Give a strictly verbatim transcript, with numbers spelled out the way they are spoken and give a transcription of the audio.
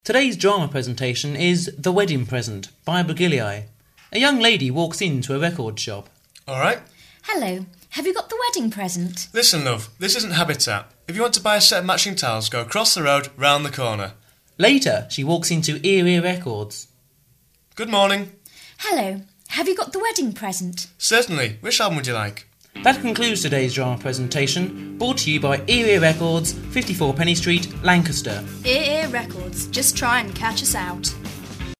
Today's drama presentation is The Wedding Present by Bagilii. A young lady walks into a record shop. All right. Hello. Have you got the wedding present? Listen, love, this isn't Habitat. If you want to buy a set of matching towels, go across the road, round the corner. Later, she walks into Erie Records. Good morning. Hello. Have you got the wedding present? Certainly. Which album would you like? That concludes today's drama presentation, brought to you by Erie Records, fifty-four Penny Street, Lancaster. Ear Ear Records. Just try and catch us out.